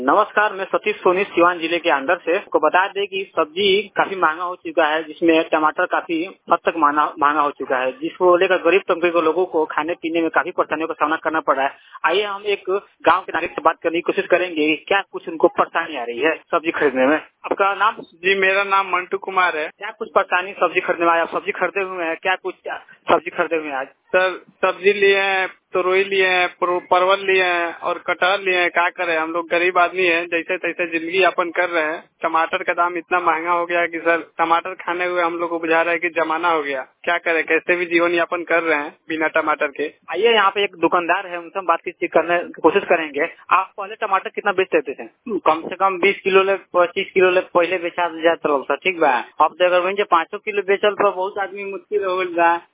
नमस्कार, मैं सतीश सोनी सिवान जिले के अंदर से आपको बता दें कि सब्जी काफी महंगा हो चुका है, जिसमें टमाटर काफी हद तक महंगा हो चुका है, जिसको लेकर गरीब तबके के लोगों को खाने पीने में काफी परेशानियों का सामना करना पड़ रहा है। आइए हम एक गांव के नागरिक से बात करने की कोशिश करेंगे कि क्या कुछ उनको परेशानी आ रही है सब्जी खरीदने में। आपका नाम? जी, मेरा नाम मंटू कुमार है। क्या कुछ परेशानी सब्जी खरीदने में? आप सब्जी खरीदे हुए हैं? क्या कुछ सब्जी खरीदे हुए हैं आज? सर, सब्जी लिए हैं, तोरई लिए हैं, परवल लिए हैं और कटहल लिए हैं। क्या करें, हम लोग गरीब आदमी हैं, जैसे तैसे जिंदगी यापन कर रहे हैं। टमाटर का दाम इतना महंगा हो गया है कि सर टमाटर खाने हुए हम लोग को बुझा रहा है कि जमाना हो गया। क्या करें, कैसे भी जीवन यापन कर रहे हैं बिना टमाटर के। आइए, यहाँ पे एक दुकानदार है, उनसे हम बातचीत करने की कोशिश करेंगे। आप पहले टमाटर कितना बेच देते थे? कम से कम 20 किलो ले 25 किलो ले पहले बेचा जाता था, ठीक बा। अब तो अगर वही 500 किलो बेचल तो बहुत आदमी मुश्किल हो गया।